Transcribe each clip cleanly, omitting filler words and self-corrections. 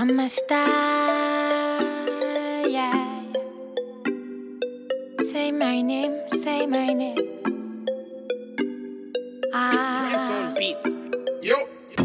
I'm a star, yeah. Say my name, say my name. It's Prince on beat. Yo.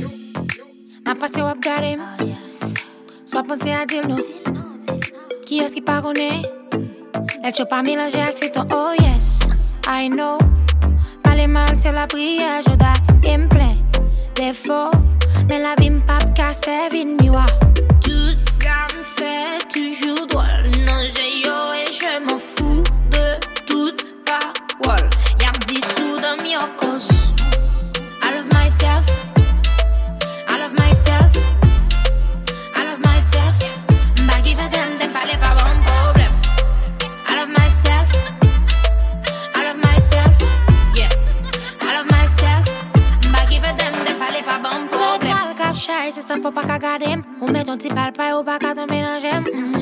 Ma passe wap gade m. So pense a dil nou. Ki es ki pa konen? Let yo pa mélanger ak si ton oh yes. I know. Parler mal c'est la prière. Je da im plein défaut. Mais la vie m'pap ka servi de miwa. Tout ça me fait toujours drôle. Non j'ai yo et je m'en fous de toute parole. Y'a dissous dans mi cause. I love myself. I love myself. I love myself. M'ba give a damn dem parler pas bon problème. I love myself. I love myself. Yeah. I love myself. M'ba give a damn dem parler pas bon problème. C'est cap shy, c'est ça faut pas qu'à garder. Ou met ton type calpaille ou pas qu'à ton mélanger.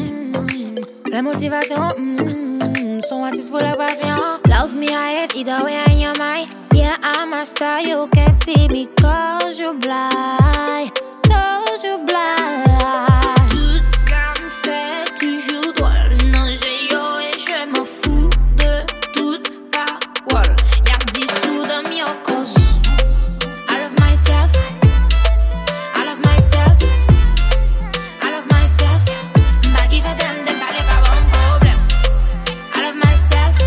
La motivation. Son artiste faut la passion. Love me I hate either way in your mind. Yeah, I'm a star, you can't see me. Close your blind. Close your blind. Tout ça me fait toujours drôle. Non, j'ai yo et je m'en fous de toute parole. Y'a dissous dans mi cause. I love myself. I love myself. I love myself. M'ba give a damn dem parler pas bon problème. I love myself.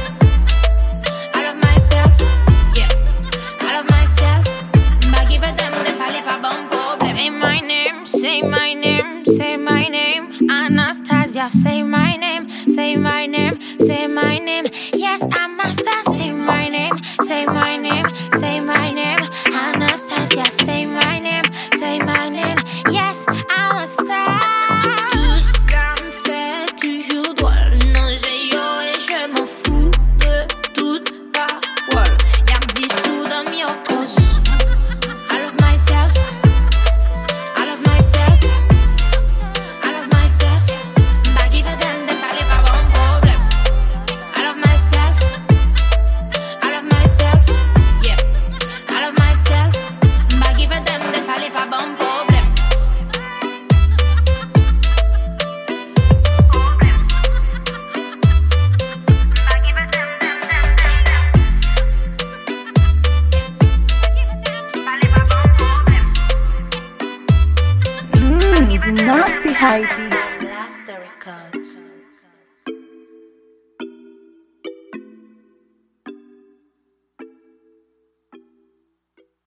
I love myself. Yeah. I love myself. M'ba give a damn dem parler pas bon problème. Say my name, say my name, say my name. Anastasia, say my name, say my name, say my name. Yes, I'm a star, say my name, say my name, say my name. Anastasia, say my name, say my name. Yes, I'm a star. Tout ça me fait toujours drôle. Non, j'ai yo et je m'en fous de toute parole. Y'a dissous dans mi cause. I love myself. I love myself. I love myself. M'ba give a damn dem parler pas bon problème. I love myself. I love myself. Yeah. I love myself. M'ba give a damn dem parler pas bon problème. It's nasty Heidi.